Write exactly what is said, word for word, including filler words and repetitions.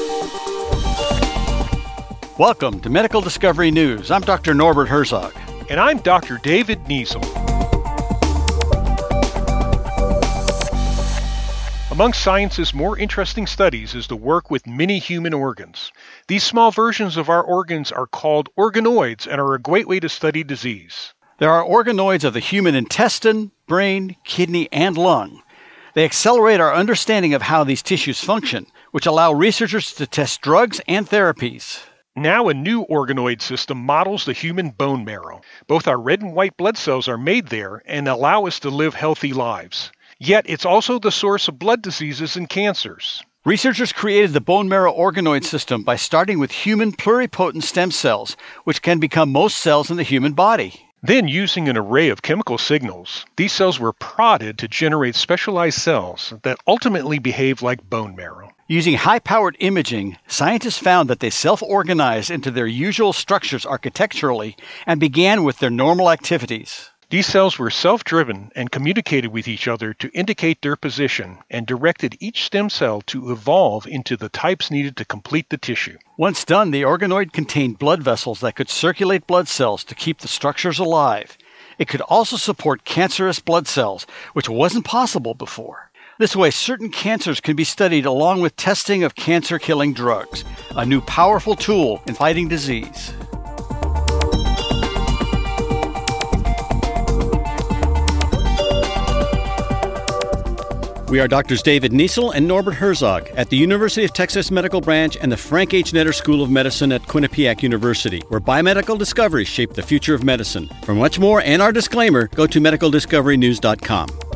Welcome to Medical Discovery News. I'm Doctor Norbert Herzog. And I'm Doctor David Niesel. Among science's more interesting studies is the work with many human organs. These small versions of our organs are called organoids and are a great way to study disease. There are organoids of the human intestine, brain, kidney, and lung. They accelerate our understanding of how these tissues function, which allow researchers to test drugs and therapies. Now a new organoid system models the human bone marrow. Both our red and white blood cells are made there and allow us to live healthy lives. Yet it's also the source of blood diseases and cancers. Researchers created the bone marrow organoid system by starting with human pluripotent stem cells, which can become most cells in the human body. Then, using an array of chemical signals, these cells were prodded to generate specialized cells that ultimately behave like bone marrow. Using high-powered imaging, scientists found that they self-organized into their usual structures architecturally and began with their normal activities. These cells were self-driven and communicated with each other to indicate their position and directed each stem cell to evolve into the types needed to complete the tissue. Once done, the organoid contained blood vessels that could circulate blood cells to keep the structures alive. It could also support cancerous blood cells, which wasn't possible before. This way, certain cancers can be studied along with testing of cancer-killing drugs, a new powerful tool in fighting disease. We are Doctors David Niesel and Norbert Herzog at the University of Texas Medical Branch and the Frank H. Netter School of Medicine at Quinnipiac University, where biomedical discoveries shape the future of medicine. For much more and our disclaimer, go to medical discovery news dot com.